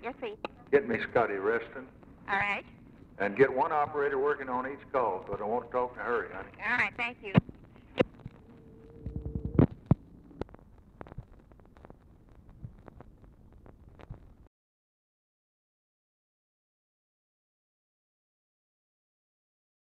Yes, please. Get me Scotty Reston. All right. And get one operator working on each call, but I want to talk in a hurry, honey. All right, thank you.